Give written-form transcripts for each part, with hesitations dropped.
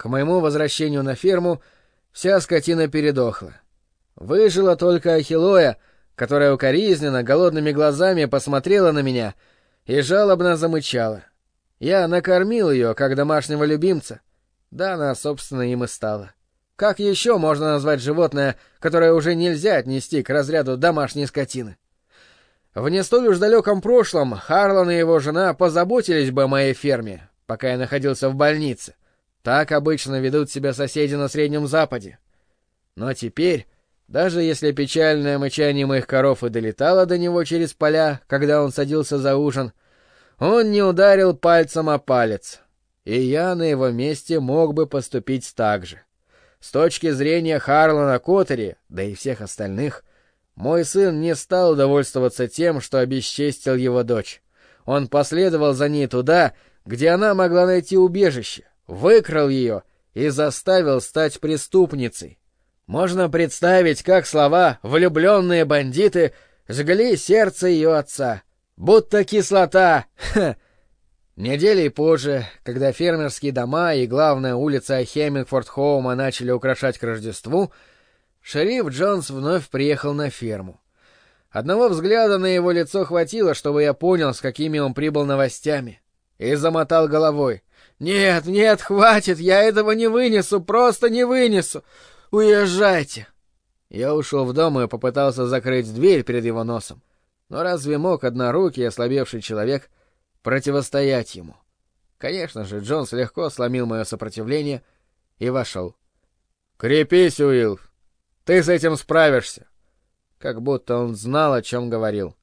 К моему возвращению на ферму вся скотина передохла. Выжила только Ахиллоя, которая укоризненно голодными глазами посмотрела на меня и жалобно замычала. Я накормил ее, как домашнего любимца. Да она, собственно, им и стала. Как еще можно назвать животное, которое уже нельзя отнести к разряду домашней скотины? В не столь уж далеком прошлом Харлан и его жена позаботились бы о моей ферме, пока я находился в больнице. Так обычно ведут себя соседи на Среднем Западе. Но теперь, даже если печальное мычание моих коров и долетало до него через поля, когда он садился за ужин, он не ударил пальцем о палец, и я на его месте мог бы поступить так же. С точки зрения Харлана Коттери, да и всех остальных, мой сын не стал довольствоваться тем, что обесчестил его дочь. Он последовал за ней туда, где она могла найти убежище, выкрал ее и заставил стать преступницей. Можно представить, как слова «влюбленные бандиты» жгли сердце ее отца. Будто кислота! Ха! Неделей позже, когда фермерские дома и главная улица Хеммингфорд-Хоума начали украшать к Рождеству, шериф Джонс вновь приехал на ферму. Одного взгляда на его лицо хватило, чтобы я понял, с какими он прибыл новостями, и замотал головой. «Нет, нет, хватит, я этого не вынесу, просто не вынесу! Уезжайте!» Я ушел в дом и попытался закрыть дверь перед его носом. Но разве мог однорукий ослабевший человек противостоять ему? Конечно же, Джонс легко сломил мое сопротивление и вошел. «Крепись, Уилл! Ты с этим справишься!» Как будто он знал, о чем говорил.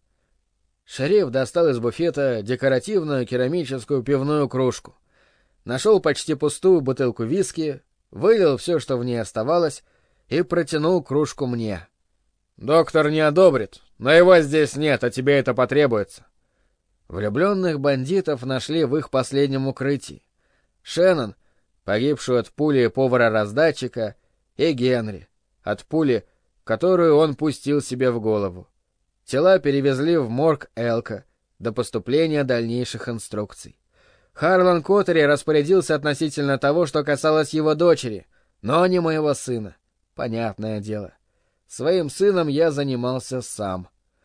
Шериф достал из буфета декоративную керамическую пивную кружку. Нашел почти пустую бутылку виски, вылил все, что в ней оставалось, и протянул кружку мне. «Доктор не одобрит, но его здесь нет, а тебе это потребуется». Влюбленных бандитов нашли в их последнем укрытии. Шеннон, погибшую от пули повара-раздатчика, и Генри, от пули, которую он пустил себе в голову. Тела перевезли в морг Элка до поступления дальнейших инструкций. Харлан Коттери распорядился относительно того, что касалось его дочери, но не моего сына. Понятное дело. Своим сыном я занимался сам.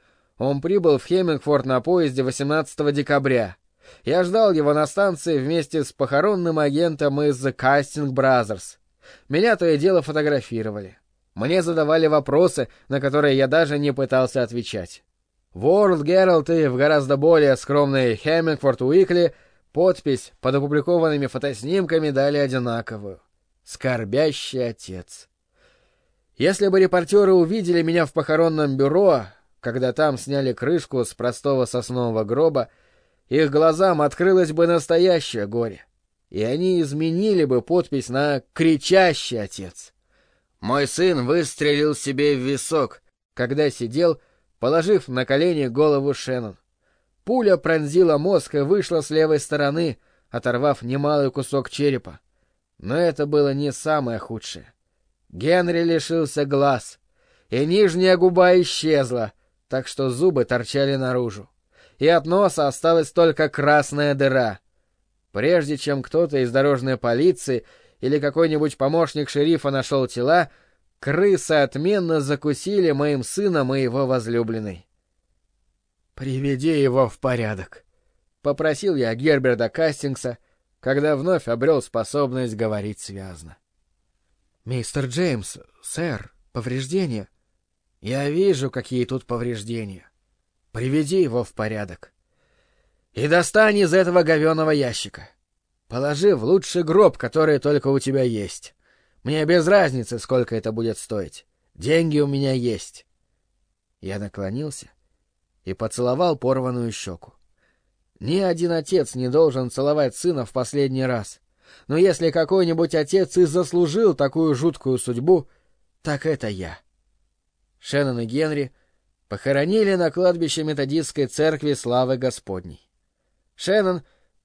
Он прибыл в Хеммингфорд на поезде 18 декабря. Я ждал его на станции вместе с похоронным агентом из Casting Brothers. Меня то и дело фотографировали. Мне задавали вопросы, на которые я даже не пытался отвечать. World Herald и в гораздо более скромной Hemmingford Weekly подпись под опубликованными фотоснимками дали одинаковую. «Скорбящий отец». Если бы репортеры увидели меня в похоронном бюро, когда там сняли крышку с простого соснового гроба, их глазам открылось бы настоящее горе, и они изменили бы подпись на «Кричащий отец». Мой сын выстрелил себе в висок, когда сидел, положив на колени голову Шеннон. Пуля пронзила мозг и вышла с левой стороны, оторвав немалый кусок черепа. Но это было не самое худшее. Генри лишился глаз, и нижняя губа исчезла, так что зубы торчали наружу. И от носа осталась только красная дыра. Прежде чем кто-то из дорожной полиции или какой-нибудь помощник шерифа нашел тела, крысы отменно закусили моим сыном и его возлюбленной. «Приведи его в порядок», — попросил я Герберта Кастингса, когда вновь обрел способность говорить связно. «Мистер Джеймс, сэр, повреждения». «Я вижу, какие тут повреждения. Приведи его в порядок. И достань из этого говёного ящика. Положи в лучший гроб, который только у тебя есть. Мне без разницы, сколько это будет стоить. Деньги у меня есть». Я наклонился и поцеловал порванную щеку. Ни один отец не должен целовать сына в последний раз. Но если какой-нибудь отец и заслужил такую жуткую судьбу, так это я. Шеннон и Генри похоронили на кладбище методистской церкви Славы Господней. Шеннон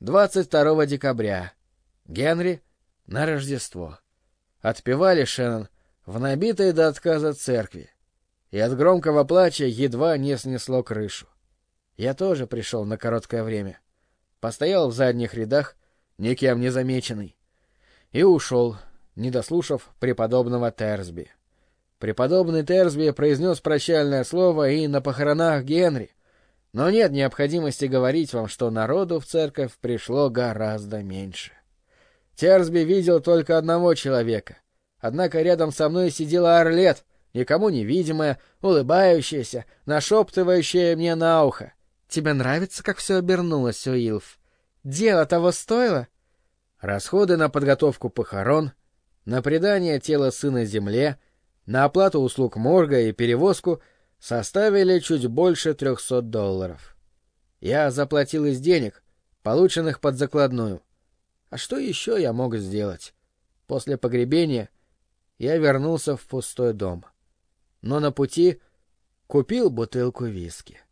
22 декабря, Генри на Рождество. Отпевали Шеннон в набитой до отказа церкви, и от громкого плача едва не снесло крышу. Я тоже пришел на короткое время. Постоял в задних рядах, никем не замеченный. и ушел, не дослушав преподобного Терсби. Преподобный Терсби произнес прощальное слово и на похоронах Генри, но нет необходимости говорить вам, что народу в церковь пришло гораздо меньше. Терсби видел только одного человека, однако рядом со мной сидела Арлет, никому невидимая, улыбающаяся, нашептывающая мне на ухо. «Тебе нравится, как все обернулось, Уилф? Дело того стоило?» Расходы на подготовку похорон, на предание тела сына земле, на оплату услуг морга и перевозку составили чуть больше $300. Я заплатил из денег, полученных под закладную. А что еще я мог сделать? После погребения я вернулся в пустой дом. Но на пути купил бутылку виски.